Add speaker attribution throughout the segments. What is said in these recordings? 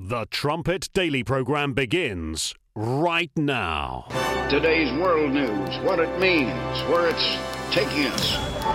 Speaker 1: The Trumpet Daily program begins right now.
Speaker 2: Today's world news, what it means, where it's taking us.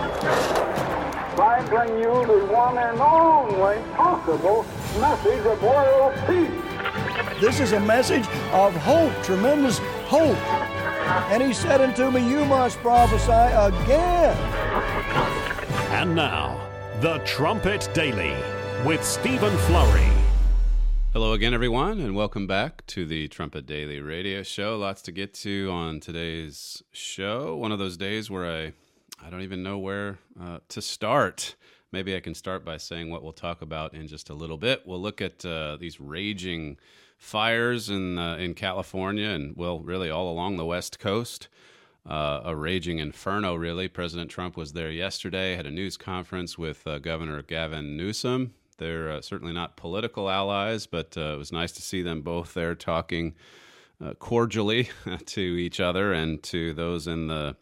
Speaker 3: I bring you the one and only possible message of world peace.
Speaker 4: This is a message of hope, tremendous hope. And he said unto me, you must prophesy again.
Speaker 1: And now, The Trumpet Daily with Stephen Flurry.
Speaker 5: Hello again, everyone, and welcome back to the Trumpet Daily radio show. Lots to get to on today's show. One of those days where I don't even know where to start. Maybe I can start by saying what we'll talk about in just a little bit. We'll look at these raging fires in California and, well, really all along the West Coast. A raging inferno, really. President Trump was there yesterday, had a news conference with Governor Gavin Newsom. They're certainly not political allies, but it was nice to see them both there talking cordially to each other and to those in the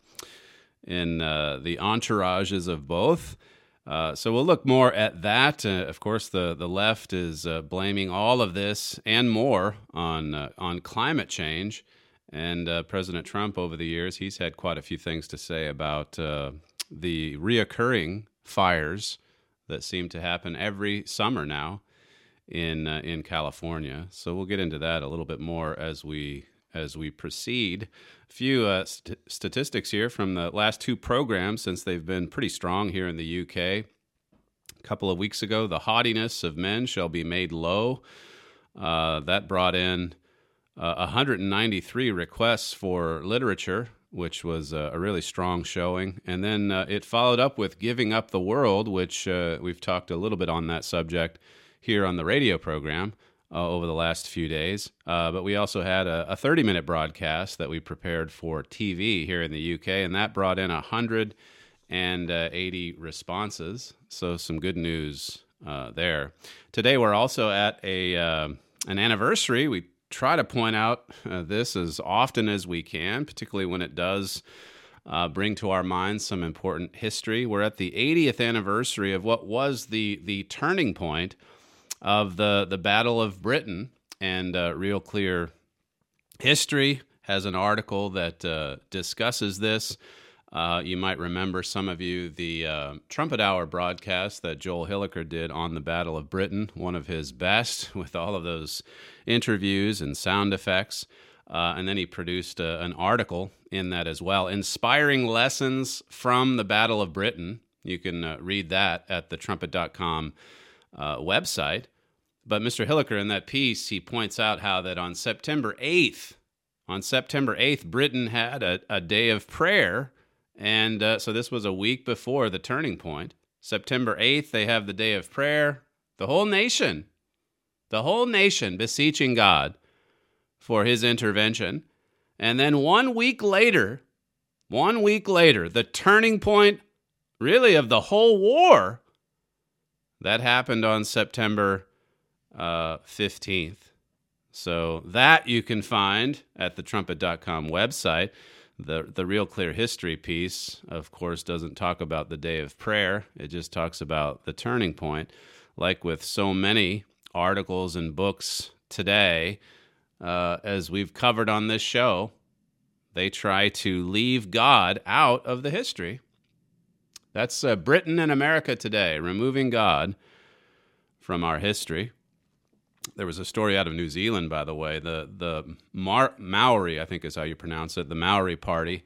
Speaker 5: entourages of both. So we'll look more at that. Of course, the left is blaming all of this and more on climate change. And President Trump, over the years, he's had quite a few things to say about the reoccurring fires that seem to happen every summer now in California. So we'll get into that a little bit more as we proceed. A few statistics here from the last two programs, since they've been pretty strong here in the UK. A couple of weeks ago, the haughtiness of men shall be made low. That brought in 193 requests for literature, which was a really strong showing. And then it followed up with Giving Up the World, which we've talked a little bit on that subject here on the radio program over the last few days. But we also had a 30-minute broadcast that we prepared for TV here in the UK, and that brought in 180 responses. So some good news there. Today we're also at an anniversary. We try to point out this as often as we can, particularly when it does bring to our minds some important history. We're at the 80th anniversary of what was the turning point of the Battle of Britain, and Real Clear History has an article that discusses this. You might remember, some of you, the Trumpet Hour broadcast that Joel Hilliker did on the Battle of Britain, one of his best, with all of those interviews and sound effects. And then he produced an article in that as well, Inspiring Lessons from the Battle of Britain. You can read that at the trumpet.com website. But Mr. Hilliker, in that piece, he points out how that on September 8th, Britain had a day of prayer. And so this was a week before the turning point. September 8th, they have the day of prayer. The whole nation beseeching God for his intervention. And then 1 week later, the turning point really of the whole war, that happened on September 15th. So that you can find at the trumpet.com website. The Real Clear History piece, of course, doesn't talk about the day of prayer. It just talks about the turning point. Like with so many articles and books today, as we've covered on this show, they try to leave God out of the history. That's Britain and America today, removing God from our history. There was a story out of New Zealand, by the way. The Maori, I think is how you pronounce it, the Maori Party.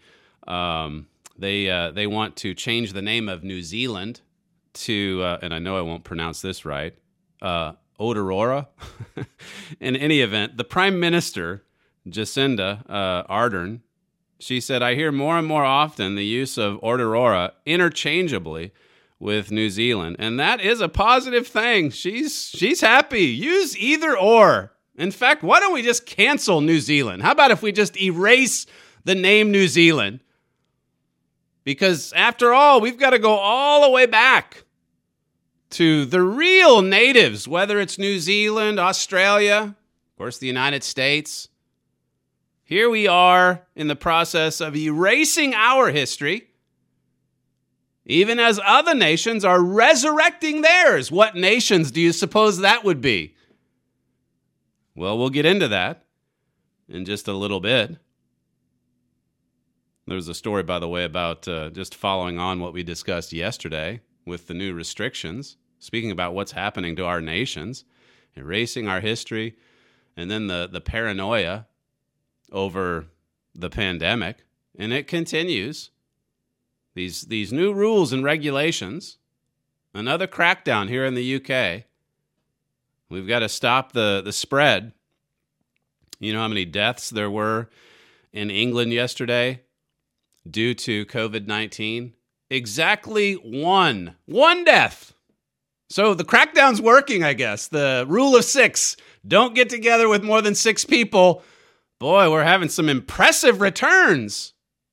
Speaker 5: They want to change the name of New Zealand to, and I know I won't pronounce this right, Aotearoa. In any event, the Prime Minister, Jacinda Ardern, she said, I hear more and more often the use of Aotearoa interchangeably with New Zealand, and that is a positive thing. She's happy. Use either or. In fact, why don't we just cancel New Zealand? How about if we just erase the name New Zealand? Because after all, we've got to go all the way back to the real natives, whether it's New Zealand, Australia, of course, the United States. Here we are in the process of erasing our history, even as other nations are resurrecting theirs. What nations do you suppose that would be? Well, we'll get into that in just a little bit. There's a story, by the way, about just following on what we discussed yesterday with the new restrictions, speaking about what's happening to our nations, erasing our history, and then the paranoia over the pandemic. And it continues. These new rules and regulations, another crackdown here in the UK. We've got to stop the spread. You know how many deaths there were in England yesterday due to COVID-19? Exactly one death. So the crackdown's working, I guess. The rule of 6. Don't get together with more than 6 people. Boy, we're having some impressive returns.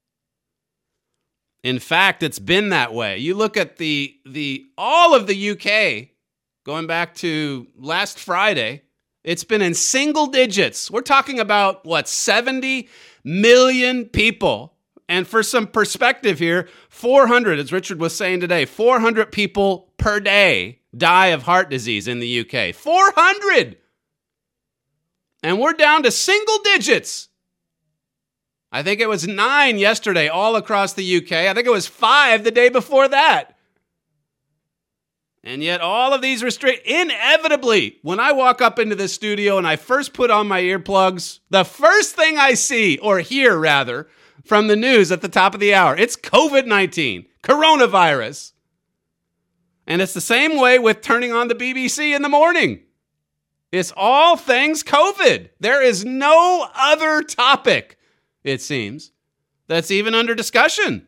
Speaker 5: In fact, it's been that way. You look at the all of the UK, going back to last Friday, it's been in single digits. We're talking about, 70 million people. And for some perspective here, 400, as Richard was saying today, 400 people per day die of heart disease in the UK. 400! And we're down to single digits. I think it was 9 yesterday all across the UK. I think it was 5 the day before that. And yet all of these inevitably, when I walk up into this studio and I first put on my earplugs, the first thing I see, or hear rather, from the news at the top of the hour, it's COVID-19, coronavirus. And it's the same way with turning on the BBC in the morning. It's all things COVID. There is no other topic, it seems, that's even under discussion.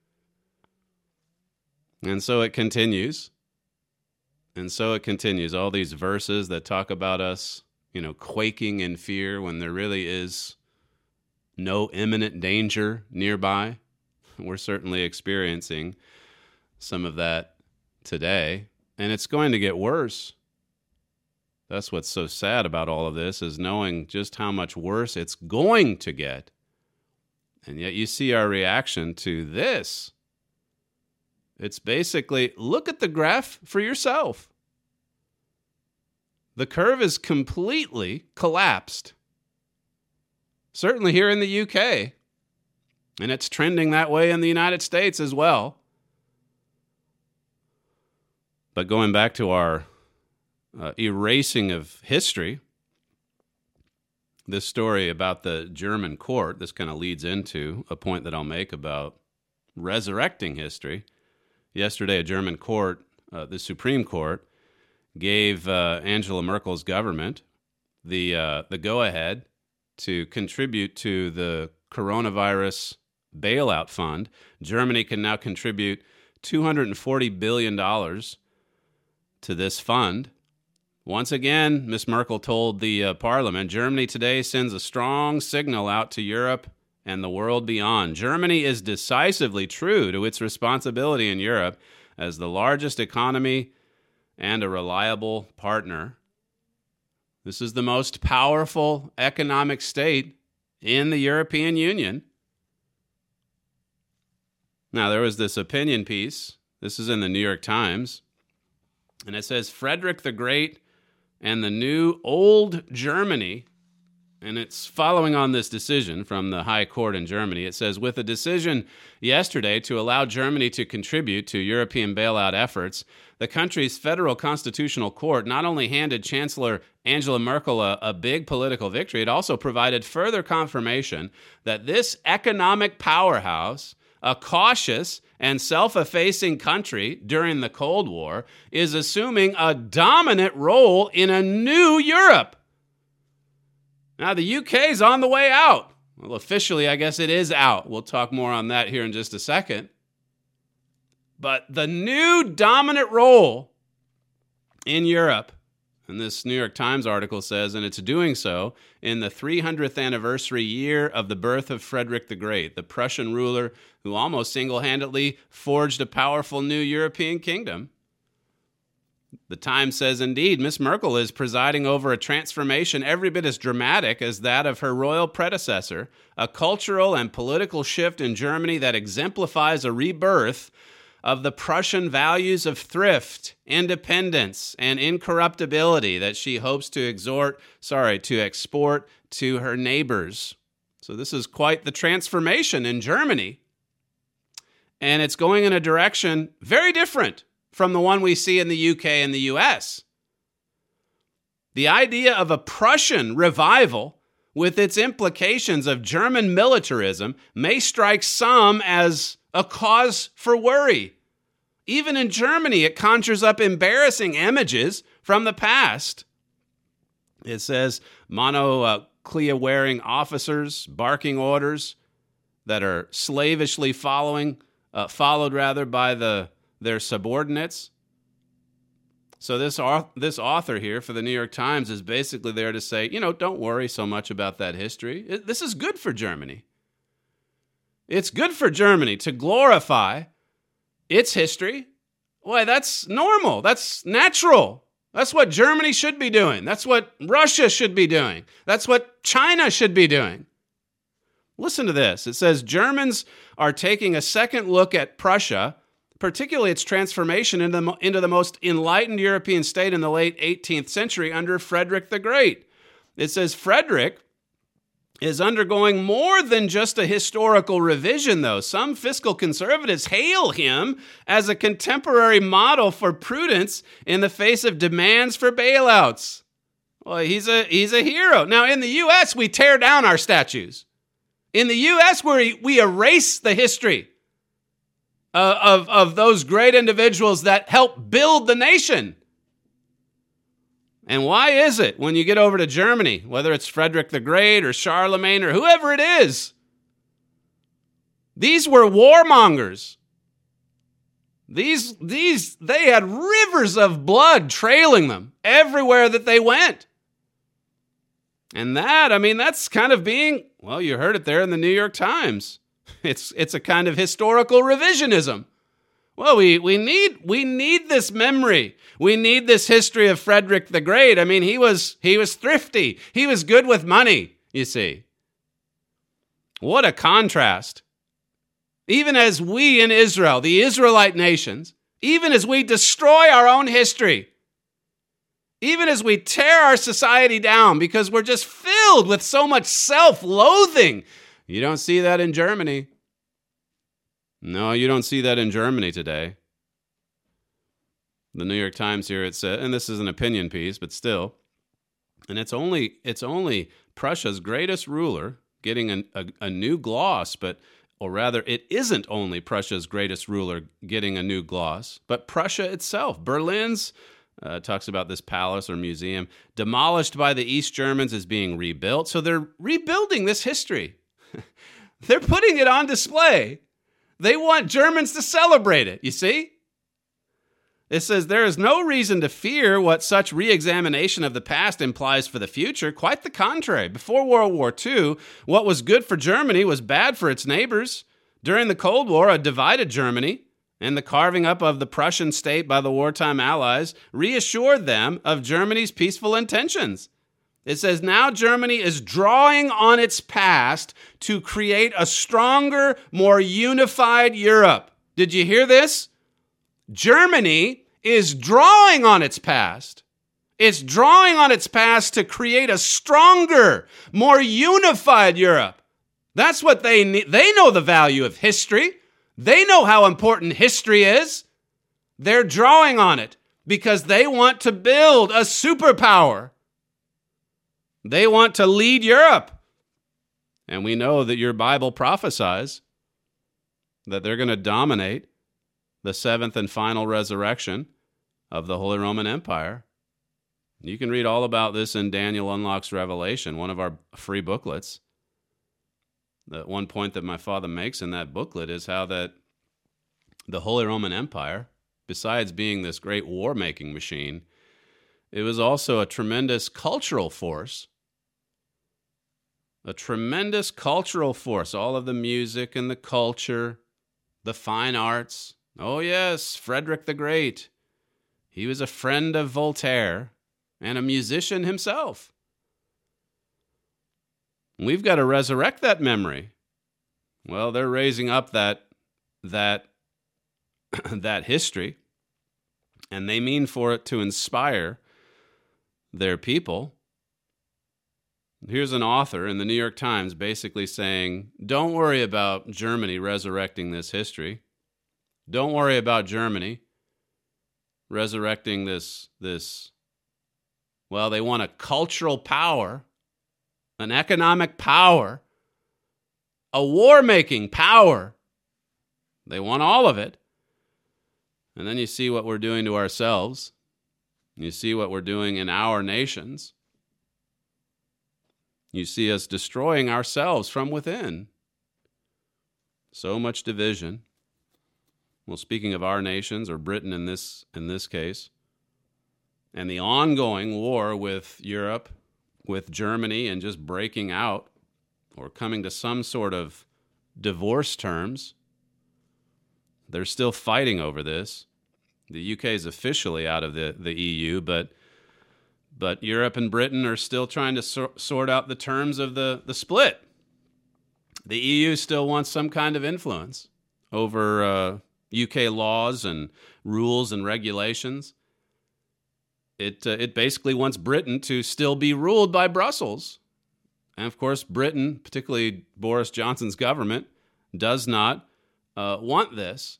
Speaker 5: And so it continues. And so it continues. All these verses that talk about us, quaking in fear when there really is no imminent danger nearby. We're certainly experiencing some of that today. And it's going to get worse. That's what's so sad about all of this, is knowing just how much worse it's going to get. And yet you see our reaction to this. It's basically, look at the graph for yourself. The curve is completely collapsed. Certainly here in the UK. And it's trending that way in the United States as well. But going back to our erasing of history, this story about the German court, this kind of leads into a point that I'll make about resurrecting history. Yesterday, a German court, the Supreme Court, gave Angela Merkel's government the go-ahead to contribute to the coronavirus bailout fund. Germany can now contribute $240 billion to this fund. Once again, Ms. Merkel told the parliament, Germany today sends a strong signal out to Europe and the world beyond. Germany is decisively true to its responsibility in Europe as the largest economy and a reliable partner. This is the most powerful economic state in the European Union. Now, there was this opinion piece. This is in the New York Times. And it says, Frederick the Great and the new old Germany. And it's following on this decision from the High Court in Germany. It says, with a decision yesterday to allow Germany to contribute to European bailout efforts, the country's federal constitutional court not only handed Chancellor Angela Merkel a big political victory, it also provided further confirmation that this economic powerhouse, a cautious and self-effacing country during the Cold War, is assuming a dominant role in a new Europe. Now, the UK's on the way out. Well, officially, I guess it is out. We'll talk more on that here in just a second. But the new dominant role in Europe, and this New York Times article says, and it's doing so in the 300th anniversary year of the birth of Frederick the Great, the Prussian ruler who almost single-handedly forged a powerful new European kingdom. The Times says, indeed, Miss Merkel is presiding over a transformation every bit as dramatic as that of her royal predecessor, a cultural and political shift in Germany that exemplifies a rebirth of the Prussian values of thrift, independence, and incorruptibility that she hopes to export to her neighbors. So this is quite the transformation in Germany. And it's going in a direction very different from the one we see in the UK and the US. The idea of a Prussian revival, with its implications of German militarism, may strike some as a cause for worry. Even in Germany, it conjures up embarrassing images from the past. It says monoclea-wearing officers barking orders that are slavishly followed by their subordinates. So this author here for the New York Times is basically there to say, don't worry so much about that history. This is good for Germany. It's good for Germany to glorify its history. Why, that's normal. That's natural. That's what Germany should be doing. That's what Russia should be doing. That's what China should be doing. Listen to this. It says, Germans are taking a second look at Prussia, particularly its transformation into the most enlightened European state in the late 18th century under Frederick the Great. It says Frederick is undergoing more than just a historical revision, though. Some fiscal conservatives hail him as a contemporary model for prudence in the face of demands for bailouts. Well, he's a hero. Now, in the U.S., we tear down our statues. In the U.S., we erase the history of those great individuals that helped build the nation. And why is it when you get over to Germany, whether it's Frederick the Great or Charlemagne or whoever it is, these were warmongers. They had rivers of blood trailing them everywhere that they went. And that's kind of being, well, you heard it there in the New York Times. It's a kind of historical revisionism. Well, we need this memory. We need this history of Frederick the Great. He was thrifty. He was good with money, you see. What a contrast. Even as we in Israel, the Israelite nations, even as we destroy our own history, even as we tear our society down because we're just filled with so much self-loathing, you don't see that in Germany. No, you don't see that in Germany today. The New York Times here, it said, and this is an opinion piece, but still, and it's only Prussia's greatest ruler getting a new gloss, or rather, it isn't only Prussia's greatest ruler getting a new gloss, but Prussia itself. Berlin's talks about this palace or museum demolished by the East Germans is being rebuilt. So they're rebuilding this history. They're putting it on display. They want Germans to celebrate it, you see? It says, there is no reason to fear what such re-examination of the past implies for the future. Quite the contrary. Before World War II, what was good for Germany was bad for its neighbors. During the Cold War, a divided Germany and the carving up of the Prussian state by the wartime allies reassured them of Germany's peaceful intentions. It says, now Germany is drawing on its past to create a stronger, more unified Europe. Did you hear this? Germany is drawing on its past. It's drawing on its past to create a stronger, more unified Europe. That's what they need. They know the value of history. They know how important history is. They're drawing on it because they want to build a superpower. They want to lead Europe. And we know that your Bible prophesies that they're going to dominate the seventh and final resurrection of the Holy Roman Empire. You can read all about this in Daniel Unlocks Revelation, one of our free booklets. The one point that my father makes in that booklet is how that the Holy Roman Empire, besides being this great war-making machine, it was also a tremendous cultural force. A tremendous cultural force. All of the music and the culture, the fine arts. Oh yes, Frederick the Great. He was a friend of Voltaire and a musician himself. We've got to resurrect that memory. Well, they're raising up that that history, and they mean for it to inspire their people. Here's an author in the New York Times basically saying, don't worry about Germany resurrecting this history. Don't worry about Germany resurrecting this, well, they want a cultural power, an economic power, a war-making power. They want all of it. And then you see what we're doing to ourselves. You see what we're doing in our nations. You see us destroying ourselves from within. So much division. Well, speaking of our nations, or Britain in this case, and the ongoing war with Europe, with Germany, and just breaking out or coming to some sort of divorce terms, they're still fighting over this. The UK is officially out of the EU, but Europe and Britain are still trying to sort out the terms of the split. The EU still wants some kind of influence over UK laws and rules and regulations. It basically wants Britain to still be ruled by Brussels. And of course, Britain, particularly Boris Johnson's government, does not want this.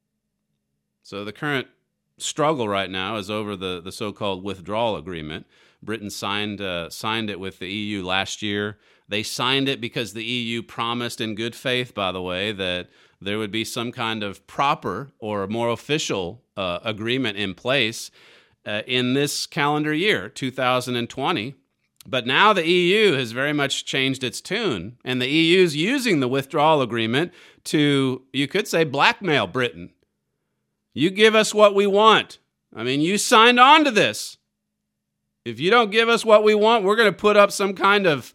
Speaker 5: So the current struggle right now is over the so-called withdrawal agreement. Britain signed it with the EU last year. They signed it because the EU promised in good faith, by the way, that there would be some kind of proper or more official agreement in place in this calendar year, 2020. But now the EU has very much changed its tune, and the EU is using the withdrawal agreement to, you could say, blackmail Britain. You give us what we want. I mean, you signed on to this. If you don't give us what we want, we're going to put up some kind of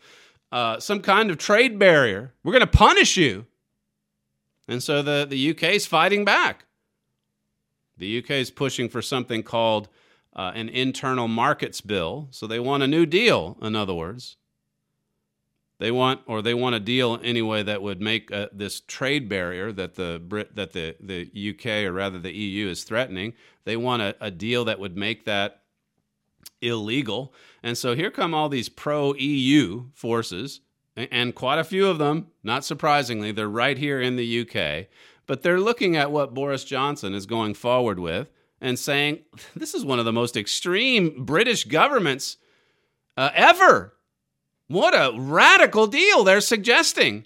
Speaker 5: trade barrier. We're going to punish you. And so the UK is fighting back. The UK is pushing for something called an internal markets bill. So they want a new deal, in other words. They want a deal anyway that would make this trade barrier that the UK, or rather the EU, is threatening. They want a deal that would make that illegal. And so here come all these pro-EU forces, and quite a few of them, not surprisingly, they're right here in the UK. But they're looking at what Boris Johnson is going forward with and saying, this is one of the most extreme British governments ever. What a radical deal they're suggesting.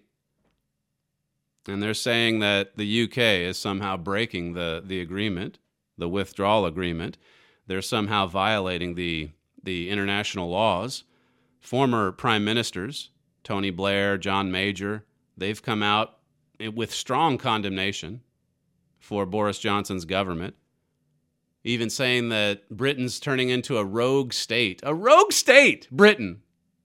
Speaker 5: And they're saying that the UK is somehow breaking the agreement, the withdrawal agreement. They're somehow violating the international laws. Former prime ministers, Tony Blair, John Major, they've come out with strong condemnation for Boris Johnson's government, even saying that Britain's turning into a rogue state. A rogue state, Britain.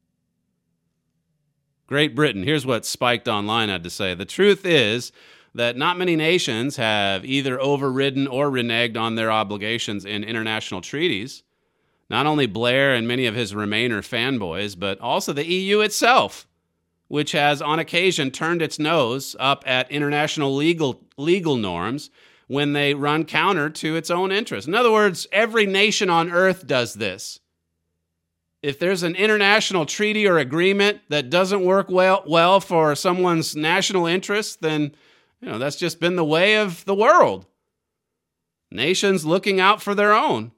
Speaker 5: Great Britain. Here's what Spiked Online had to say. The truth is that not many nations have either overridden or reneged on their obligations in international treaties. Not only Blair and many of his Remainer fanboys, but also the EU itself, which has on occasion turned its nose up at international legal norms when they run counter to its own interests. In other words, every nation on earth does this. If there's an international treaty or agreement that doesn't work well for someone's national interests, then that's just been the way of the world. Nations looking out for their own.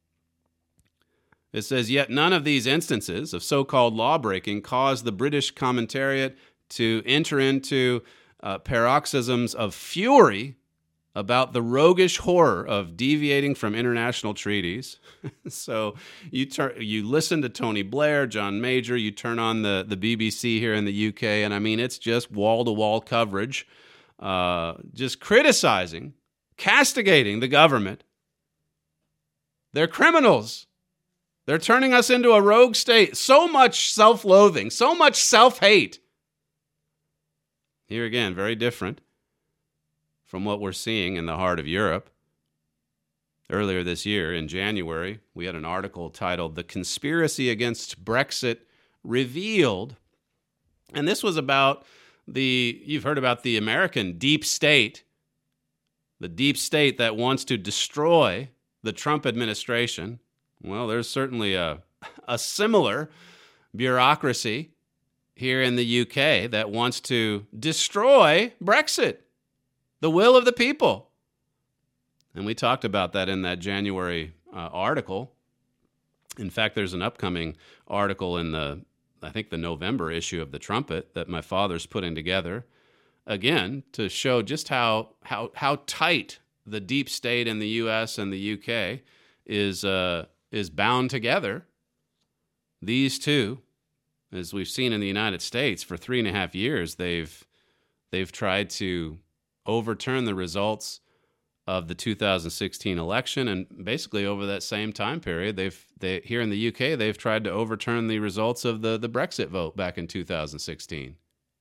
Speaker 5: It says, yet none of these instances of so-called law-breaking caused the British commentariat to enter into paroxysms of fury about the roguish horror of deviating from international treaties. So you listen to Tony Blair, John Major, you turn on the BBC here in the UK, and I mean, it's just wall-to-wall coverage, just criticizing, castigating the government. They're criminals. They're turning us into a rogue state. So much self-loathing, so much self-hate. Here again, very different from what we're seeing in the heart of Europe. Earlier this year, in January, we had an article titled "The Conspiracy Against Brexit Revealed." And this was about you've heard about the American deep state, the deep state that wants to destroy the Trump administration, well, there's certainly a similar bureaucracy here in the UK that wants to destroy Brexit, the will of the people. And we talked about that in that January article. In fact, there's an upcoming article in the November issue of the Trumpet that my father's putting together, again, to show just how tight the deep state in the U.S. and the U.K. is bound together. These two, as we've seen in the United States, for 3.5 years, they've tried to overturn the results of the 2016 election, and basically over that same time period, they here in the UK, they've tried to overturn the results of the Brexit vote back in 2016.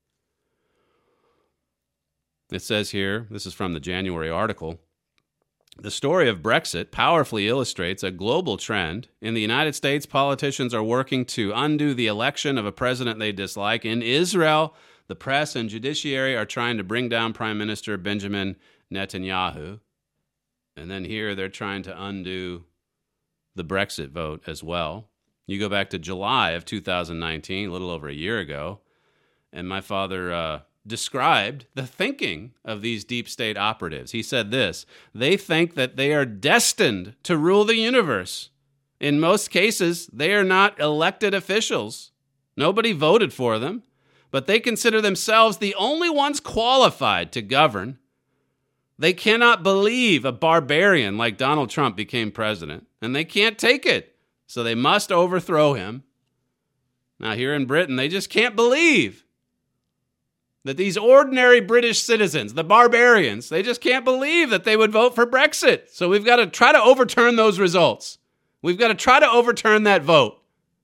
Speaker 5: It says here, this is from the January article, the story of Brexit powerfully illustrates a global trend. In the United States, politicians are working to undo the election of a president they dislike. In Israel, the press and judiciary are trying to bring down Prime Minister Benjamin Netanyahu. And then here they're trying to undo the Brexit vote as well. You go back to July of 2019, a little over a year ago, and my father described the thinking of these deep state operatives. He said this: they think that they are destined to rule the universe. In most cases, they are not elected officials. Nobody voted for them, but they consider themselves the only ones qualified to govern. They cannot believe a barbarian like Donald Trump became president, and they can't take it, so they must overthrow him. Now, here in Britain, they just can't believe that these ordinary British citizens, the barbarians, they just can't believe that they would vote for Brexit. So we've got to try to overturn those results. We've got to try to overturn that vote.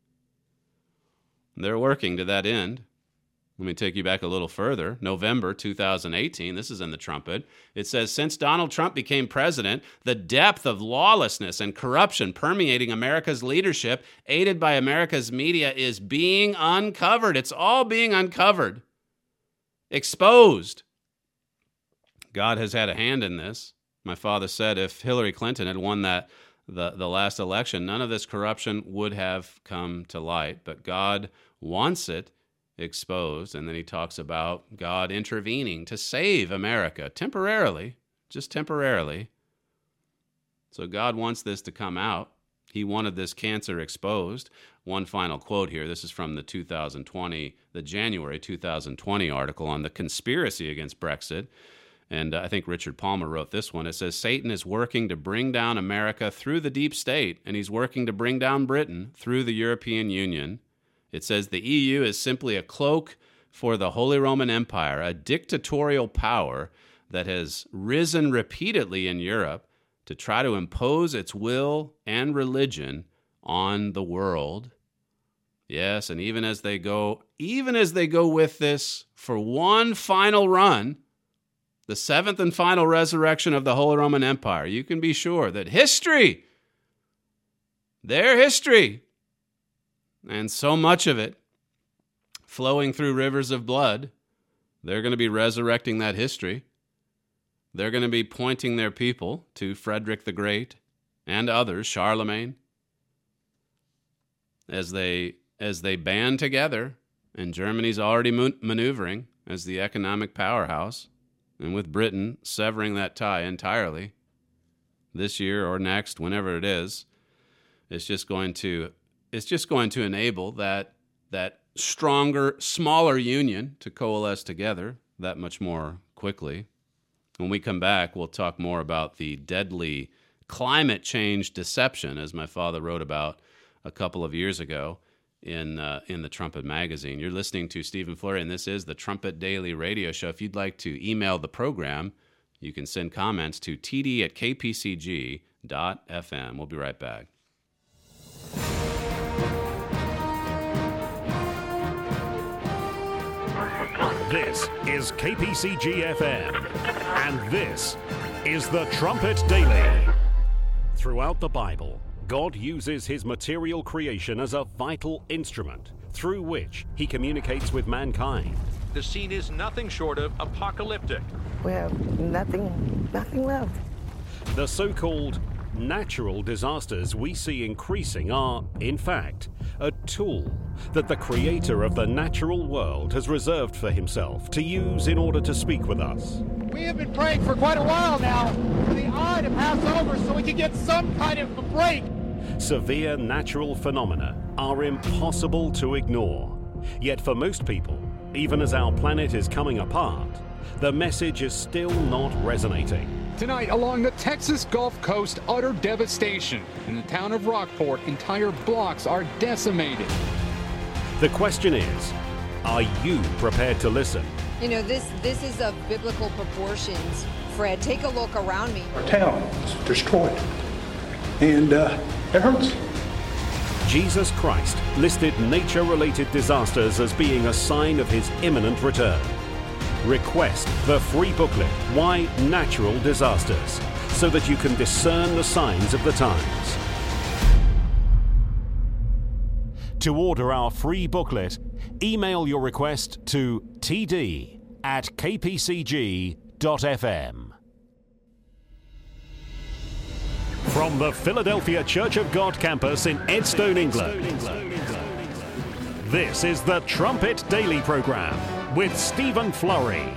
Speaker 5: They're working to that end. Let me take you back a little further. November 2018, this is in the Trumpet. It says, since Donald Trump became president, the depth of lawlessness and corruption permeating America's leadership, aided by America's media, is being uncovered. It's all being uncovered, exposed. God has had a hand in this. My father said if Hillary Clinton had won the last election, none of this corruption would have come to light. But God wants it exposed, and then he talks about God intervening to save America temporarily, just temporarily. So God wants this to come out. He wanted this cancer exposed. One final quote here. This is from the January 2020 article on the conspiracy against Brexit. And I think Richard Palmer wrote this one. It says, Satan is working to bring down America through the deep state, and he's working to bring down Britain through the European Union. It says the EU is simply a cloak for the Holy Roman Empire, a dictatorial power that has risen repeatedly in Europe to try to impose its will and religion on the world. Yes, and even as they go with this for one final run, the seventh and final resurrection of the Holy Roman Empire, you can be sure that history, their history, and so much of it flowing through rivers of blood, they're going to be resurrecting that history. They're going to be pointing their people to Frederick the Great and others, Charlemagne, as they band together, and Germany's already maneuvering as the economic powerhouse, and with Britain severing that tie entirely this year or next, whenever it is, it's just going to enable that stronger, smaller union to coalesce together that much more quickly. When we come back, we'll talk more about the deadly climate change deception, as my father wrote about a couple of years ago in the Trumpet magazine. You're listening to Stephen Flurry, and this is the Trumpet Daily Radio Show. If you'd like to email the program, you can send comments to td@kpcg.fm. We'll be right back.
Speaker 1: This is KPCG-FM, and this is the Trumpet Daily. Throughout the Bible, God uses his material creation as a vital instrument through which he communicates with mankind.
Speaker 6: The scene is nothing short of apocalyptic.
Speaker 7: We have nothing
Speaker 6: nothing left.
Speaker 1: The so-called natural disasters we see increasing are, in fact, a tool that the creator of the natural world has reserved for himself to use in order to speak with us.
Speaker 7: We have been praying for quite a while now for the eye to pass over so we can get some kind of a break.
Speaker 1: Severe natural phenomena are impossible to ignore. Yet for most people, even as our planet is coming apart, the message is still not resonating.
Speaker 8: Tonight, along the Texas Gulf Coast, utter devastation. In the town of Rockport, entire blocks are decimated.
Speaker 1: The question is, are you prepared to listen?
Speaker 9: You know, this is of biblical proportions. Fred, take a look around me.
Speaker 3: Our town is destroyed, and it hurts.
Speaker 1: Jesus Christ listed nature-related disasters as being a sign of his imminent return. Request the free booklet, Why Natural Disasters, so that you can discern the signs of the times. To order our free booklet, email your request to td@kpcg.fm. From the Philadelphia Church of God campus in Edstone, England, this is the Trumpet Daily Program with Stephen Flurry.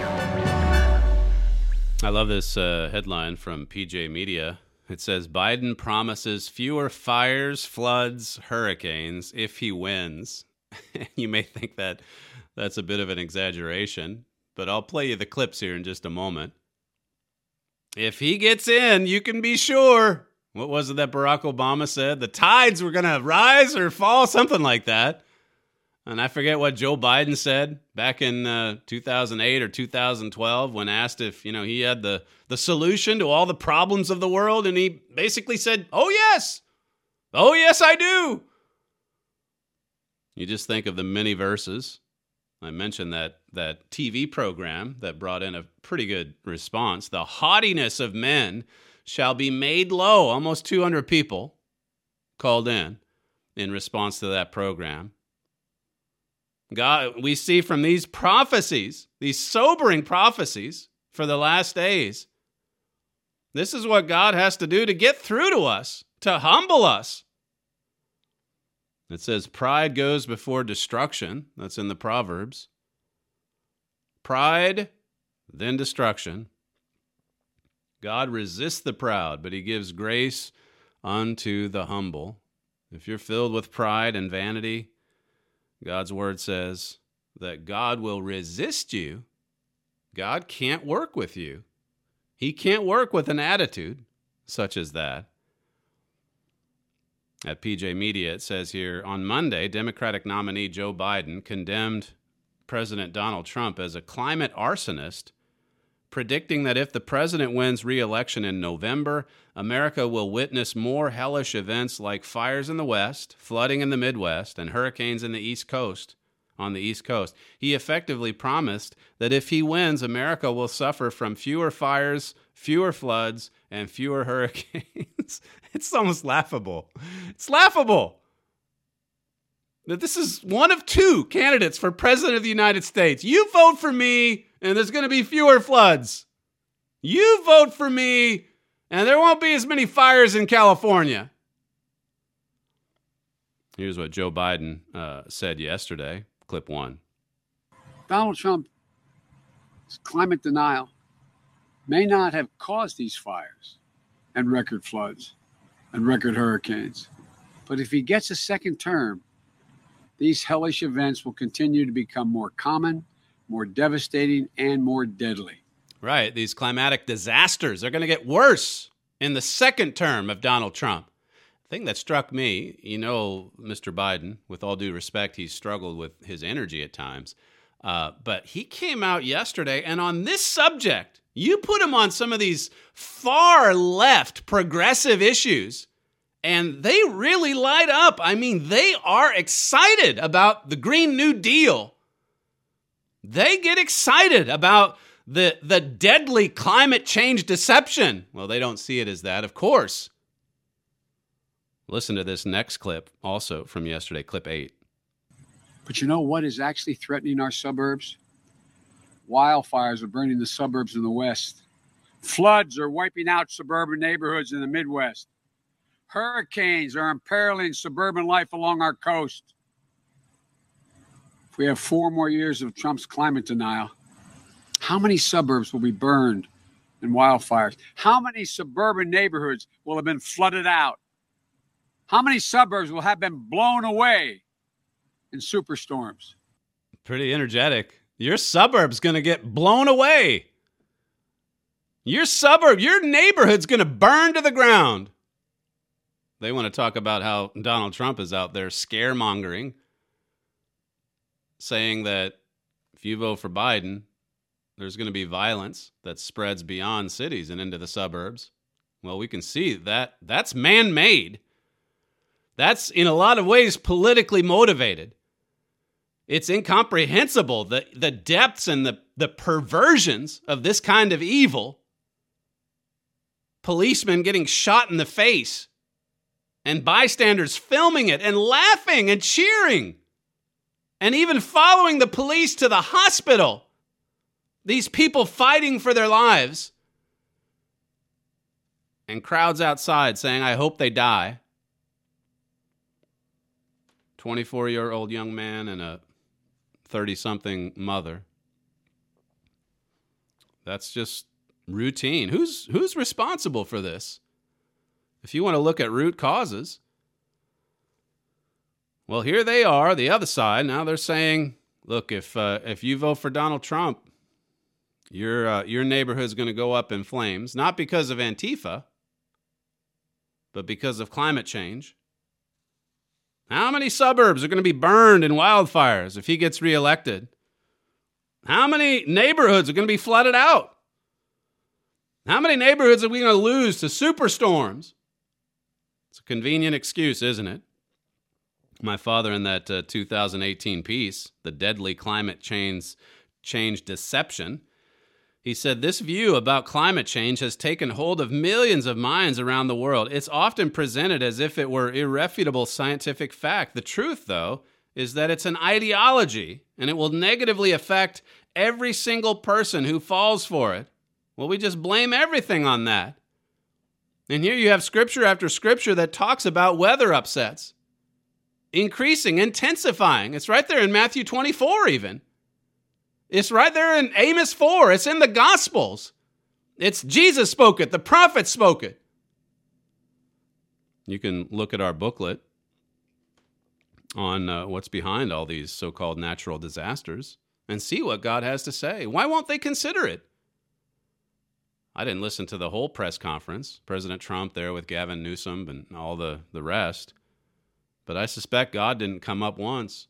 Speaker 5: I love this headline from PJ Media. It says, Biden promises fewer fires, floods, hurricanes if he wins. You may think that that's a bit of an exaggeration, but I'll play you the clips here in just a moment. If he gets in, you can be sure. What was it that Barack Obama said? The tides were going to rise or fall, something like that. And I forget what Joe Biden said back in 2008 or 2012 when asked if, he had the solution to all the problems of the world. And he basically said, oh, yes, I do. You just think of the many verses. I mentioned that TV program that brought in a pretty good response. The haughtiness of men shall be made low. Almost 200 people called in response to that program. God, we see from these prophecies, these sobering prophecies for the last days, this is what God has to do to get through to us, to humble us. It says, pride goes before destruction. That's in the Proverbs. Pride, then destruction. God resists the proud, but he gives grace unto the humble. If you're filled with pride and vanity, God's word says that God will resist you. God can't work with you. He can't work with an attitude such as that. At PJ Media, it says here, on Monday, Democratic nominee Joe Biden condemned President Donald Trump as a climate arsonist, predicting that if the president wins re-election in November, America will witness more hellish events like fires in the West, flooding in the Midwest, and hurricanes in the East Coast. On the East Coast, he effectively promised that if he wins, America will suffer from fewer fires, fewer floods, and fewer hurricanes. It's almost laughable. It's laughable that this is one of two candidates for president of the United States. You vote for me, and there's going to be fewer floods. You vote for me, and there won't be as many fires in California. Here's what Joe Biden said yesterday. Clip 1.
Speaker 10: Donald Trump's climate denial may not have caused these fires and record floods and record hurricanes. But if he gets a second term, these hellish events will continue to become more common, more devastating, and more deadly.
Speaker 5: Right. These climatic disasters are going to get worse in the second term of Donald Trump. The thing that struck me, Mr. Biden, with all due respect, he's struggled with his energy at times. But he came out yesterday, and on this subject, you put him on some of these far left progressive issues, and they really light up. I mean, they are excited about the Green New Deal. They get excited about the deadly climate change deception. Well, they don't see it as that, of course. Listen to this next clip, also from yesterday, clip 8.
Speaker 10: But you know what is actually threatening our suburbs? Wildfires are burning the suburbs in the west. Floods are wiping out suburban neighborhoods in the Midwest. Hurricanes are imperiling suburban life along our coast. If we have 4 more years of Trump's climate denial, how many suburbs will be burned in wildfires? How many suburban neighborhoods will have been flooded out? How many suburbs will have been blown away in superstorms?
Speaker 5: Pretty energetic. Your suburb's going to get blown away. Your neighborhood's going to burn to the ground. They want to talk about how Donald Trump is out there scaremongering, saying that if you vote for Biden, there's going to be violence that spreads beyond cities and into the suburbs. Well, we can see that that's man-made. That's, in a lot of ways, politically motivated. It's incomprehensible, the depths and the perversions of this kind of evil. Policemen getting shot in the face and bystanders filming it and laughing and cheering and even following the police to the hospital. These people fighting for their lives. And crowds outside saying, I hope they die. 24-year-old young man and a 30-something mother. That's just routine. Who's responsible for this? If you want to look at root causes, well, here they are, the other side. Now they're saying, look, if you vote for Donald Trump, your neighborhood's going to go up in flames, not because of Antifa, but because of climate change. How many suburbs are going to be burned in wildfires if he gets reelected? How many neighborhoods are going to be flooded out? How many neighborhoods are we going to lose to superstorms? It's a convenient excuse, isn't it? My father in that 2018 piece, The Deadly Climate Change Deception, he said, this view about climate change has taken hold of millions of minds around the world. It's often presented as if it were irrefutable scientific fact. The truth, though, is that it's an ideology, and it will negatively affect every single person who falls for it. Well, we just blame everything on that. And here you have scripture after scripture that talks about weather upsets. Increasing, intensifying. It's right there in Matthew 24 even. It's right there in Amos 4. It's in the Gospels. It's Jesus spoke it. The prophets spoke it. You can look at our booklet on what's behind all these so-called natural disasters and see what God has to say. Why won't they consider it? I didn't listen to the whole press conference. President Trump there with Gavin Newsom and all the rest. But I suspect God didn't come up once.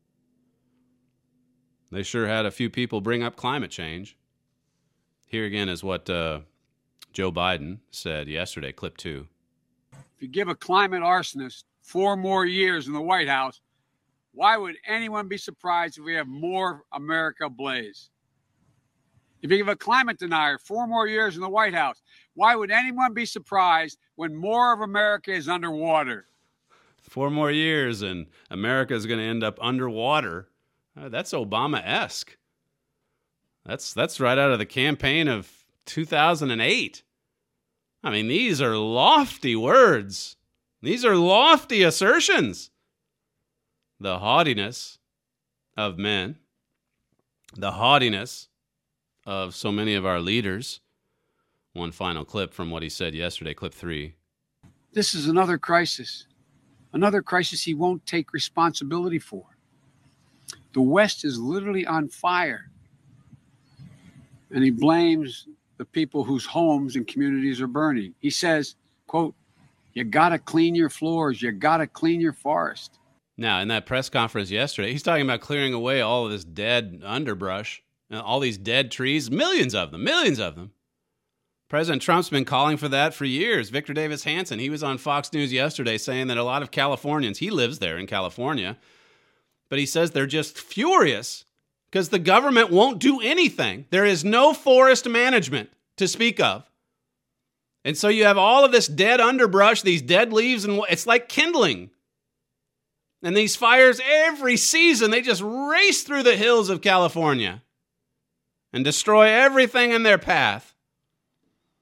Speaker 5: They sure had a few people bring up climate change. Here again is what Joe Biden said yesterday, clip 2.
Speaker 10: If you give a climate arsonist 4 more years in the White House, why would anyone be surprised if we have more America ablaze? If you give a climate denier 4 more years in the White House, why would anyone be surprised when more of America is underwater?
Speaker 5: 4 more years and America is going to end up underwater. That's Obama-esque. That's right out of the campaign of 2008. I mean, these are lofty words. These are lofty assertions. The haughtiness of men, the haughtiness of so many of our leaders. One final clip from what he said yesterday, clip 3.
Speaker 10: This is another crisis he won't take responsibility for. The West is literally on fire. And he blames the people whose homes and communities are burning. He says, quote, you got to clean your floors. You got to clean your forest.
Speaker 5: Now, in that press conference yesterday, he's talking about clearing away all of this dead underbrush, all these dead trees, millions of them. President Trump's been calling for that for years. Victor Davis Hanson, he was on Fox News yesterday saying that a lot of Californians, he lives there in California, but he says they're just furious because the government won't do anything. There is no forest management to speak of. And so you have all of this dead underbrush, these dead leaves, and it's like kindling. And these fires every season, they just race through the hills of California and destroy everything in their path.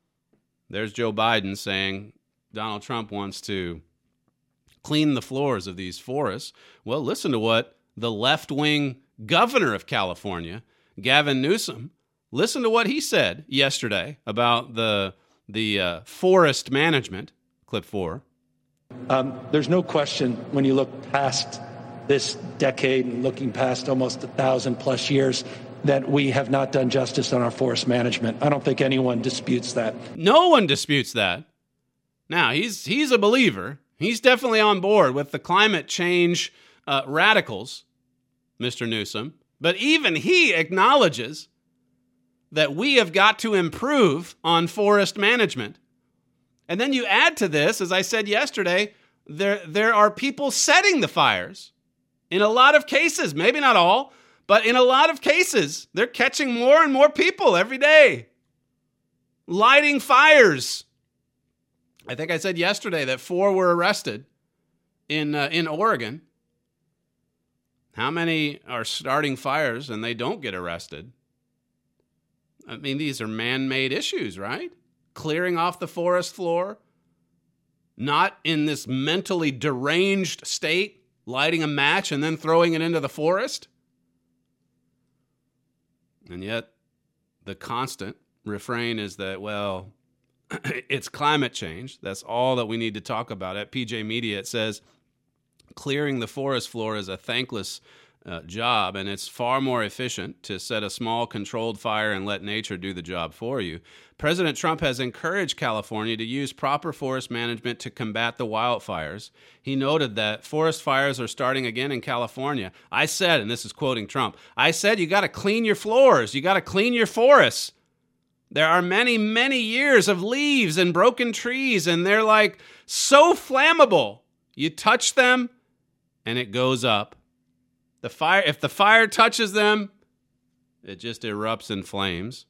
Speaker 5: There's Joe Biden saying Donald Trump wants to clean the floors of these forests. Well, listen to what the left-wing governor of California, Gavin Newsom, listen to what he said yesterday about the forest management. Clip 4.
Speaker 6: There's no question when you look past this decade and looking past almost 1,000+ years that we have not done justice on our forest management. I don't think anyone disputes that.
Speaker 5: No one disputes that. Now, he's a believer. He's definitely on board with the climate change radicals, Mr. Newsom. But even he acknowledges that we have got to improve on forest management. And then you add to this, as I said yesterday, there are people setting the fires. In a lot of cases, maybe not all, but in a lot of cases, they're catching more and more people every day, lighting fires. I think I said yesterday that 4 were arrested in Oregon. How many are starting fires and they don't get arrested? I mean, these are man-made issues, right? Clearing off the forest floor, not in this mentally deranged state, lighting a match and then throwing it into the forest. And yet, the constant refrain is that, well, it's climate change. That's all that we need to talk about. At PJ Media, it says, clearing the forest floor is a thankless job, and it's far more efficient to set a small controlled fire and let nature do the job for you. President Trump has encouraged California to use proper forest management to combat the wildfires. He noted that forest fires are starting again in California. I said, and this is quoting Trump, I said you got to clean your floors. You got to clean your forests. There are many, many years of leaves and broken trees, and they're like so flammable. You touch them, and it goes up. If the fire touches them, it just erupts in flames.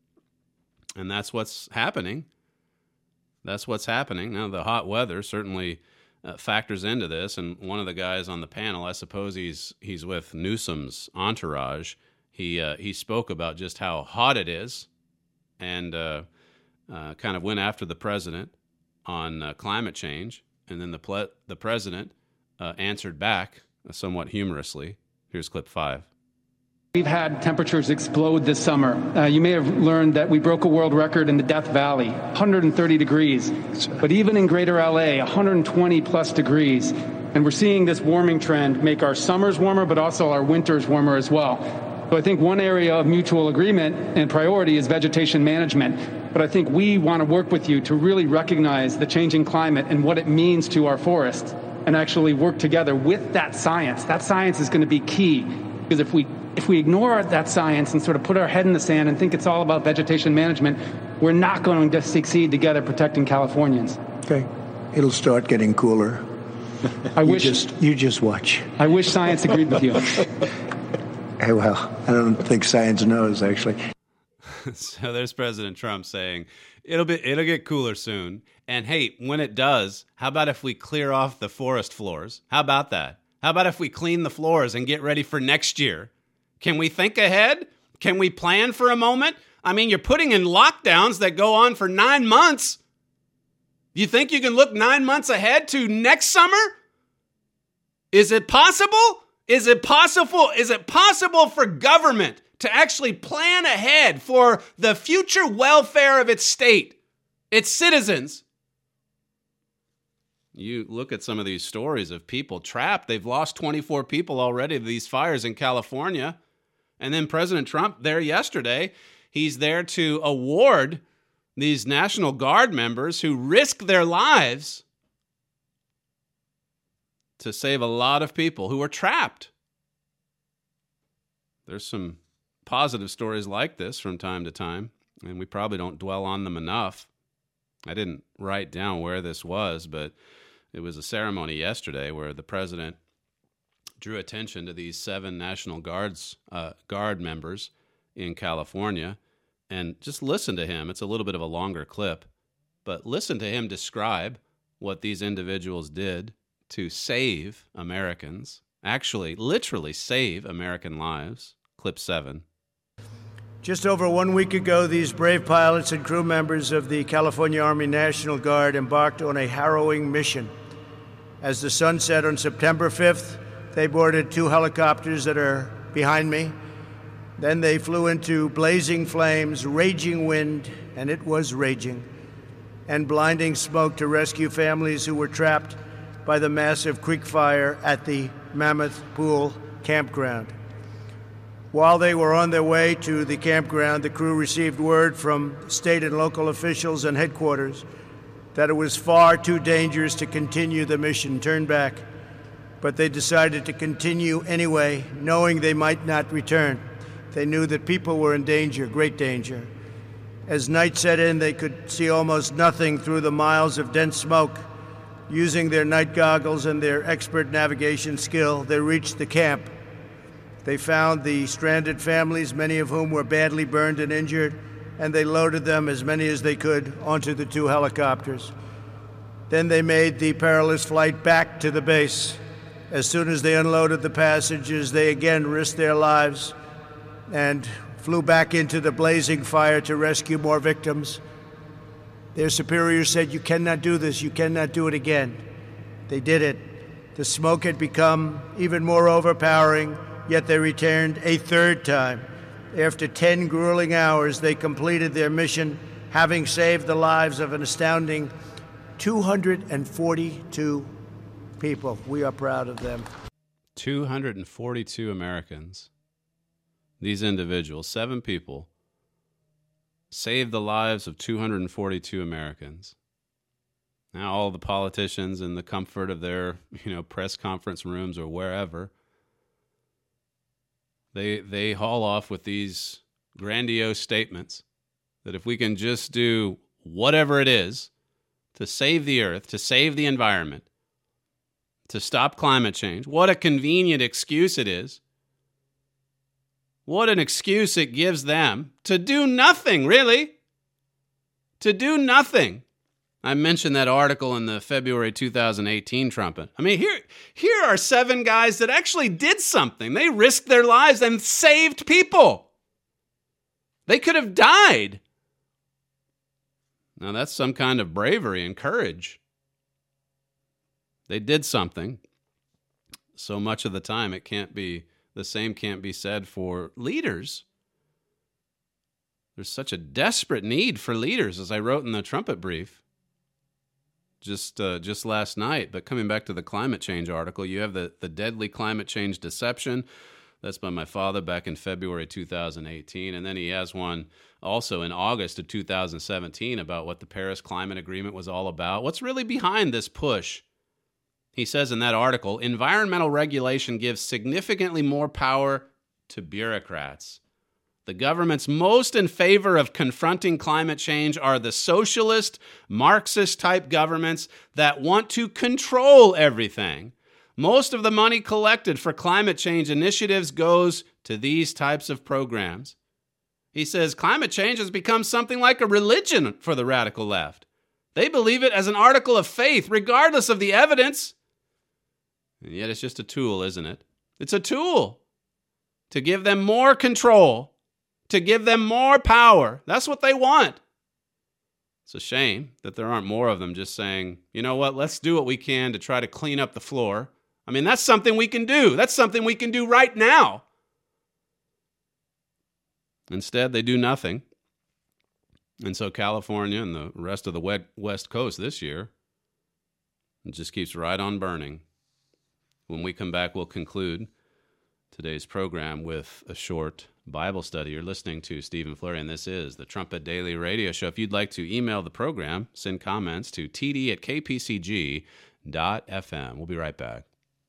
Speaker 5: And that's what's happening. That's what's happening. Now, the hot weather certainly factors into this. And one of the guys on the panel, I suppose he's with Newsom's entourage, he spoke about just how hot it is and kind of went after the president on climate change. And then the president answered back somewhat humorously. Here's clip 5.
Speaker 11: We've had temperatures explode this summer. You may have learned that we broke a world record in the Death Valley, 130 degrees. But even in greater LA, 120 plus degrees. And we're seeing this warming trend make our summers warmer, but also our winters warmer as well. So I think one area of mutual agreement and priority is vegetation management. But I think we want to work with you to really recognize the changing climate and what it means to our forests, and actually work together with that science. That science is going to be key, because if we ignore that science and sort of put our head in the sand and think it's all about vegetation management, we're not going to succeed together protecting Californians.
Speaker 12: Okay. It'll start getting cooler. You just watch.
Speaker 11: I wish science agreed with you.
Speaker 12: Hey, well, I don't think science knows, actually.
Speaker 5: So there's President Trump saying it'll get cooler soon. And hey, when it does, how about if we clear off the forest floors? How about that? How about if we clean the floors and get ready for next year? Can we think ahead? Can we plan for a moment? I mean, you're putting in lockdowns that go on for 9 months. You think you can look 9 months ahead to next summer? Is it possible? Is it possible for government to actually plan ahead for the future welfare of its state, its citizens? You look at some of these stories of people trapped. They've lost 24 people already to these fires in California. And then President Trump there yesterday, he's there to award these National Guard members who risk their lives to save a lot of people who are trapped. There's some positive stories like this from time to time, and we probably don't dwell on them enough. I didn't write down where this was, but it was a ceremony yesterday where the president drew attention to these 7 National Guard members in California. And just listen to him. It's a little bit of a longer clip, but listen to him describe what these individuals did to save Americans, actually, literally save American lives. Clip 7.
Speaker 13: Just over 1 week ago, these brave pilots and crew members of the California Army National Guard embarked on a harrowing mission. As the sun set on September 5th, they boarded 2 helicopters that are behind me. Then they flew into blazing flames, raging wind, and it was raging, and blinding smoke to rescue families who were trapped by the massive creek fire at the Mammoth Pool campground. While they were on their way to the campground, the crew received word from state and local officials and headquarters that it was far too dangerous to continue the mission, turn back. But they decided to continue anyway, knowing they might not return. They knew that people were in danger, great danger. As night set in, they could see almost nothing through the miles of dense smoke. Using their night goggles and their expert navigation skill, they reached the camp. They found the stranded families, many of whom were badly burned and injured, and they loaded them, as many as they could, onto the 2 helicopters. Then they made the perilous flight back to the base. As soon as they unloaded the passengers, they again risked their lives and flew back into the blazing fire to rescue more victims. Their superiors said, "You cannot do this. You cannot do it again." They did it. The smoke had become even more overpowering, yet they returned a 3rd time. After 10 grueling hours, they completed their mission, having saved the lives of an astounding 242 people. We are proud of them.
Speaker 5: 242 Americans. These individuals, 7 people, saved the lives of 242 Americans. Now all the politicians in the comfort of their, press conference rooms or wherever, they haul off with these grandiose statements that if we can just do whatever it is to save the earth, to save the environment, to stop climate change, what a convenient excuse it is. What an excuse it gives them to do nothing, really. To do nothing. I mentioned that article in the February 2018 Trumpet. I mean, here are 7 guys that actually did something. They risked their lives and saved people. They could have died. Now, that's some kind of bravery and courage. They did something. So much of the time, the same can't be said for leaders. There's such a desperate need for leaders, as I wrote in the Trumpet brief just last night. But coming back to the climate change article, you have the deadly climate change deception. That's by my father back in February 2018. And then he has one also in August of 2017 about what the Paris Climate Agreement was all about. What's really behind this push? He says in that article, environmental regulation gives significantly more power to bureaucrats. The governments most in favor of confronting climate change are the socialist, Marxist-type governments that want to control everything. Most of the money collected for climate change initiatives goes to these types of programs. He says climate change has become something like a religion for the radical left. They believe it as an article of faith, regardless of the evidence. And yet it's just a tool, isn't it? It's a tool to give them more control, to give them more power. That's what they want. It's a shame that there aren't more of them just saying, you know what, let's do what we can to try to clean up the floor. I mean, that's something we can do. That's something we can do right now. Instead, they do nothing. And so California and the rest of the West Coast this year, it just keeps right on burning. When we come back, we'll conclude today's program with a short Bible study. You're listening to Stephen Flurry, and this is the Trumpet Daily Radio Show. If you'd like to email the program, send comments to td@kpcg.fm. We'll be right back.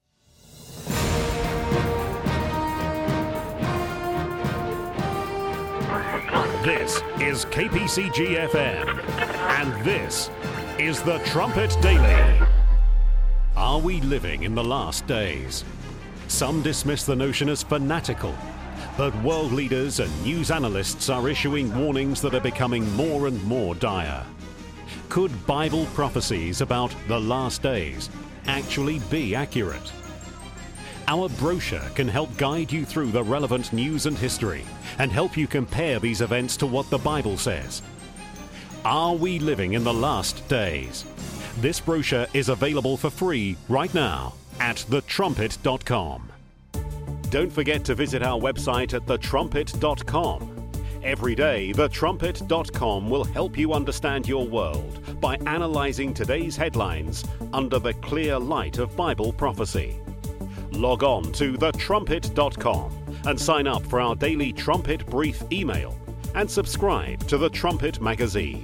Speaker 1: This is KPCG-FM, and this is the Trumpet Daily. Are we living in the last days? Some dismiss the notion as fanatical, but world leaders and news analysts are issuing warnings that are becoming more and more dire. Could Bible prophecies about the last days actually be accurate? Our brochure can help guide you through the relevant news and history and help you compare these events to what the Bible says. Are we living in the last days? This brochure is available for free right now at thetrumpet.com. Don't forget to visit our website at thetrumpet.com. Every day, thetrumpet.com will help you understand your world by analyzing today's headlines under the clear light of Bible prophecy. Log on to thetrumpet.com and sign up for our daily Trumpet Brief email and subscribe to the Trumpet magazine.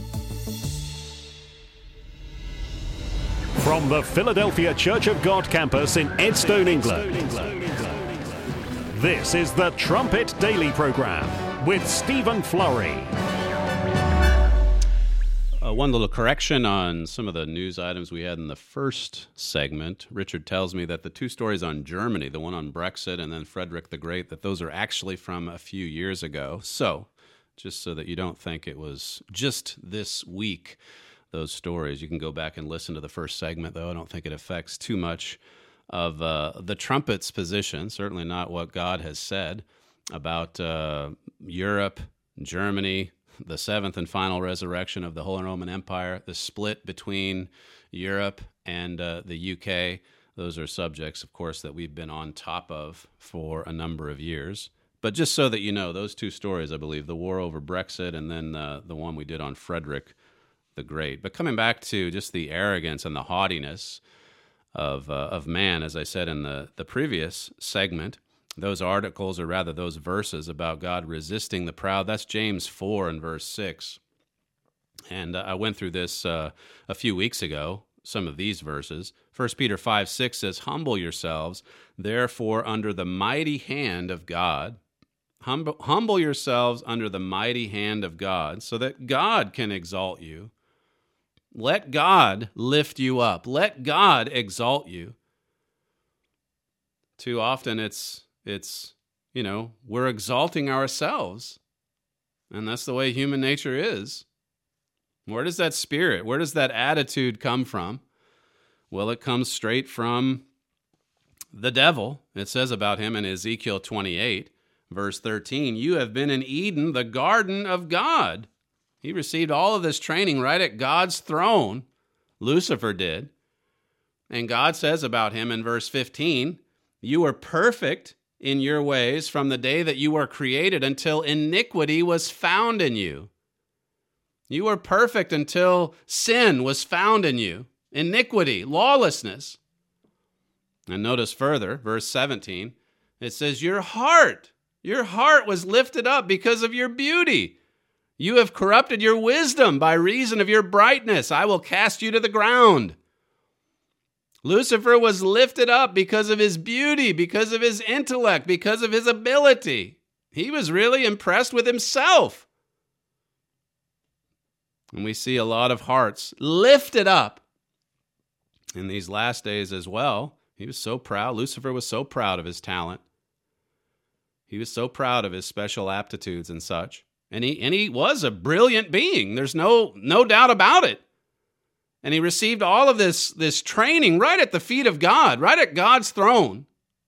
Speaker 1: From the Philadelphia Church of God campus in Edstone, England, this is the Trumpet Daily Program with Stephen Flurry.
Speaker 5: One little correction on some of the news items we had in the first segment. Richard tells me that the two stories on Germany, the one on Brexit and then Frederick the Great, that those are actually from a few years ago. So, just so that you don't think it was just this week, those stories, you can go back and listen to the first segment, though I don't think it affects too much of the trumpet's position, certainly not what God has said about Europe, Germany, the seventh and final resurrection of the Holy Roman Empire, the split between Europe and the UK. Those are subjects, of course, that we've been on top of for a number of years. But just so that you know, those two stories, I believe, the war over Brexit and then the one we did on Frederick the Great. But coming back to just the arrogance and the haughtiness of man, as I said in the previous segment, those articles, or rather those verses about God resisting the proud, that's James 4 and verse 6. And I went through this a few weeks ago, some of these verses. 1 Peter 5:6 says, "Humble yourselves, therefore, under the mighty hand of God." Humble yourselves under the mighty hand of God so that God can exalt you. Let God lift you up. Let God exalt you. Too often it's we're exalting ourselves. And that's the way human nature is. Where does that spirit, where does that attitude come from? Well, it comes straight from the devil. It says about him in Ezekiel 28, verse 13, "You have been in Eden, the garden of God." He received all of this training right at God's throne. Lucifer did. And God says about him in verse 15, "You were perfect in your ways from the day that you were created until iniquity was found in you." You were perfect until sin was found in you. Iniquity, lawlessness. And notice further, verse 17, it says, your heart was lifted up because of your beauty. You have corrupted your wisdom by reason of your brightness. I will cast you to the ground. Lucifer was lifted up because of his beauty, because of his intellect, because of his ability. He was really impressed with himself. And we see a lot of hearts lifted up in these last days as well. He was so proud. Lucifer was so proud of his talent. He was so proud of his special aptitudes and such. And he was a brilliant being. There's no doubt about it. And he received all of this training right at the feet of God, right at God's throne.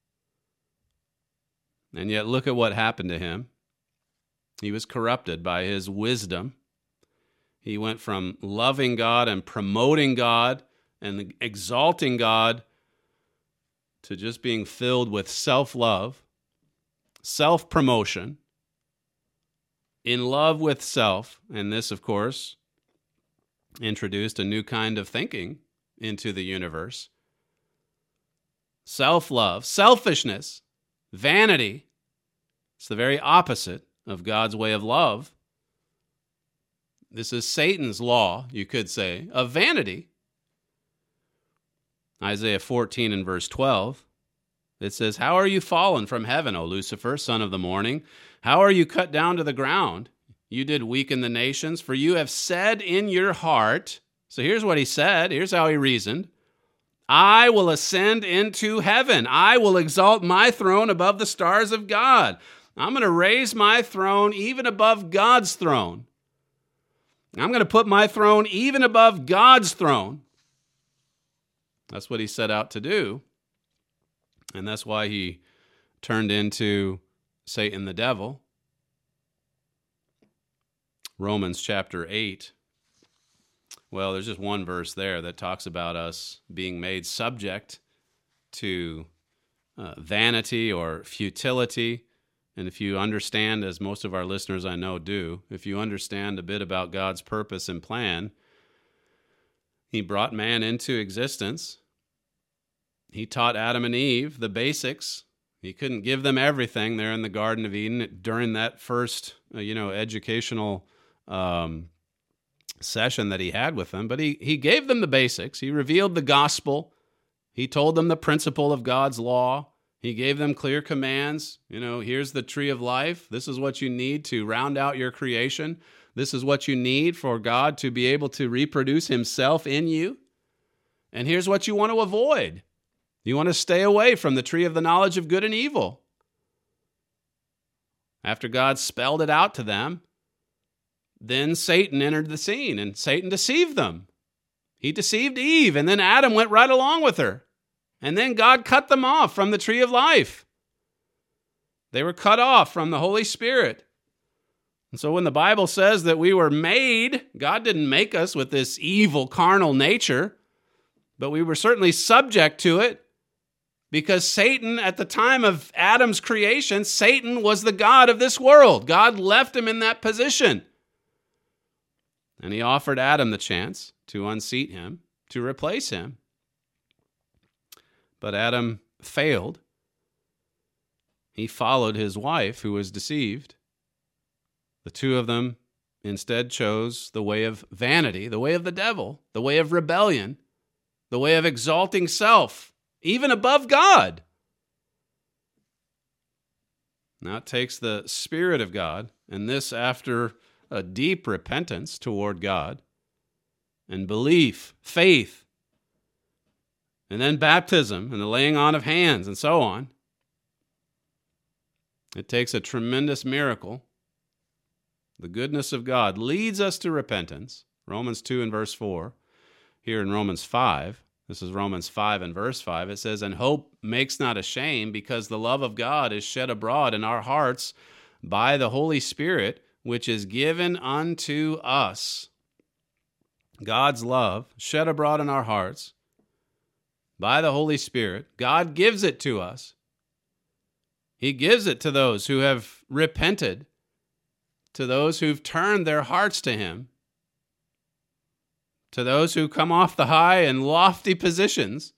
Speaker 5: And yet look at what happened to him. He was corrupted by his wisdom. He went from loving God and promoting God and exalting God to just being filled with self-love, self-promotion, in love with self. And this, of course, introduced a new kind of thinking into the universe. Self-love, selfishness, vanity. It's the very opposite of God's way of love. This is Satan's law, you could say, of vanity. Isaiah 14 and verse 12, it says, "How are you fallen from heaven, O Lucifer, son of the morning? How are you cut down to the ground? You did weaken the nations, for you have said in your heart," so here's what he said, here's how he reasoned, "I will ascend into heaven. I will exalt my throne above the stars of God. I'm going to raise my throne even above God's throne. I'm going to put my throne even above God's throne." That's what he set out to do. And that's why he turned into Satan the devil. Romans chapter 8. Well, there's just one verse there that talks about us being made subject to vanity or futility. And if you understand, as most of our listeners I know do, if you understand a bit about God's purpose and plan, he brought man into existence. He taught Adam and Eve the basics. He couldn't give them everything there in the Garden of Eden during that first, educational session that he had with them. But he gave them the basics. He revealed the gospel. He told them the principle of God's law. He gave them clear commands. Here's the tree of life. This is what you need to round out your creation. This is what you need for God to be able to reproduce himself in you. And here's what you want to avoid. You want to stay away from the tree of the knowledge of good and evil. After God spelled it out to them, then Satan entered the scene, and Satan deceived them. He deceived Eve, and then Adam went right along with her. And then God cut them off from the tree of life. They were cut off from the Holy Spirit. And so when the Bible says that we were made, God didn't make us with this evil carnal nature, but we were certainly subject to it. Because Satan, at the time of Adam's creation, Satan was the god of this world. God left him in that position. And he offered Adam the chance to unseat him, to replace him. But Adam failed. He followed his wife, who was deceived. The two of them instead chose the way of vanity, the way of the devil, the way of rebellion, the way of exalting self, even above God. Now it takes the Spirit of God, and this after a deep repentance toward God, and belief, faith, and then baptism, and the laying on of hands, and so on. It takes a tremendous miracle. The goodness of God leads us to repentance. Romans 2 and verse 4. Here in Romans 5, this is Romans 5 and verse 5. It says, "And hope makes not ashamed, because the love of God is shed abroad in our hearts by the Holy Spirit, which is given unto us." God's love shed abroad in our hearts by the Holy Spirit. God gives it to us. He gives it to those who have repented, to those who've turned their hearts to him, to those who come off the high and lofty positions,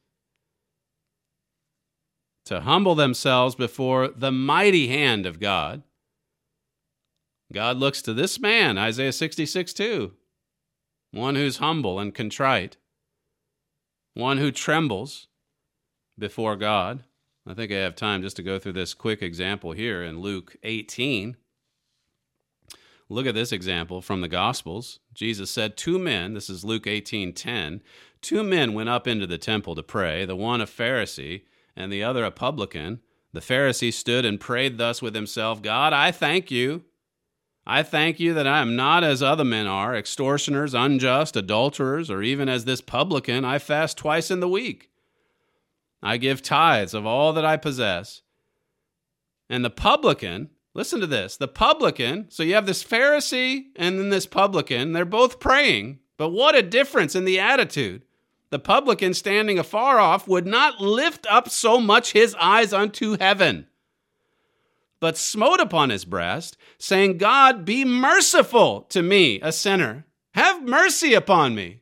Speaker 5: to humble themselves before the mighty hand of God. God looks to this man, Isaiah 66:2, one who's humble and contrite, one who trembles before God. I think I have time just to go through this quick example here in Luke 18. Look at this example from the Gospels. Jesus said, 2 men, this is Luke 18:10, 2 men went up into the temple to pray, the one a Pharisee and the other a publican. The Pharisee stood and prayed thus with himself, "God, I thank you. I thank you that I am not as other men are, extortioners, unjust, adulterers, or even as this publican. I fast twice in the week. I give tithes of all that I possess." And the publican, listen to this, the publican, so you have this Pharisee and then this publican, they're both praying, but what a difference in the attitude. The publican, standing afar off, would not lift up so much his eyes unto heaven, but smote upon his breast, saying, "God, be merciful to me, a sinner. Have mercy upon me."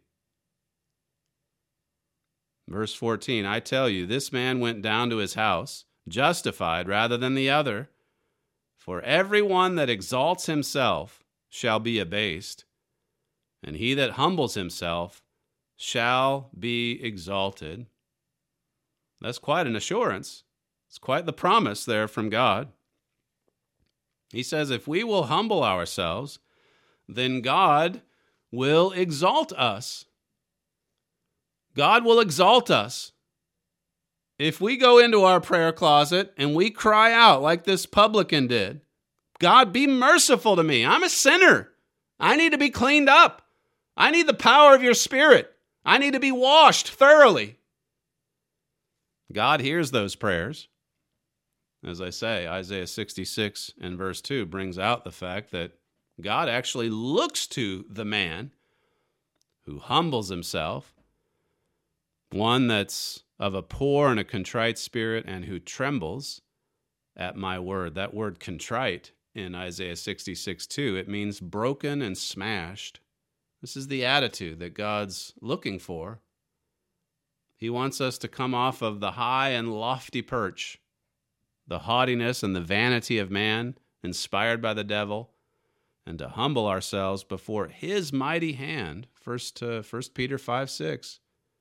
Speaker 5: Verse 14, "I tell you, this man went down to his house, justified rather than the other. For everyone that exalts himself shall be abased, and he that humbles himself shall be exalted." That's quite an assurance. It's quite the promise there from God. He says if we will humble ourselves, then God will exalt us. God will exalt us. If we go into our prayer closet and we cry out like this publican did, "God, be merciful to me. I'm a sinner. I need to be cleaned up. I need the power of your Spirit. I need to be washed thoroughly." God hears those prayers. As I say, Isaiah 66 and verse 2 brings out the fact that God actually looks to the man who humbles himself, one that's of a poor and a contrite spirit and who trembles at my word. That word contrite in Isaiah 66:2, it means broken and smashed. This is the attitude that God's looking for. He wants us to come off of the high and lofty perch, the haughtiness and the vanity of man, inspired by the devil, and to humble ourselves before his mighty hand. 1 Peter 5:6.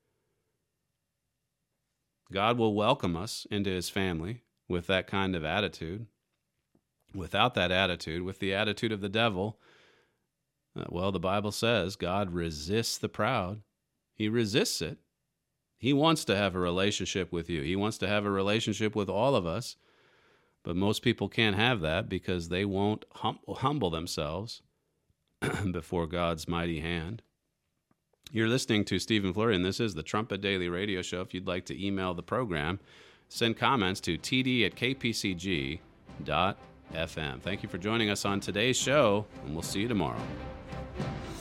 Speaker 5: God will welcome us into his family with that kind of attitude. Without that attitude, with the attitude of the devil, well, the Bible says God resists the proud. He resists it. He wants to have a relationship with you. He wants to have a relationship with all of us. But most people can't have that because they won't humble themselves before God's mighty hand. You're listening to Stephen Flurry, and this is the Trumpet Daily Radio Show. If you'd like to email the program, send comments to td@kpcg.fm. Thank you for joining us on today's show, and we'll see you tomorrow.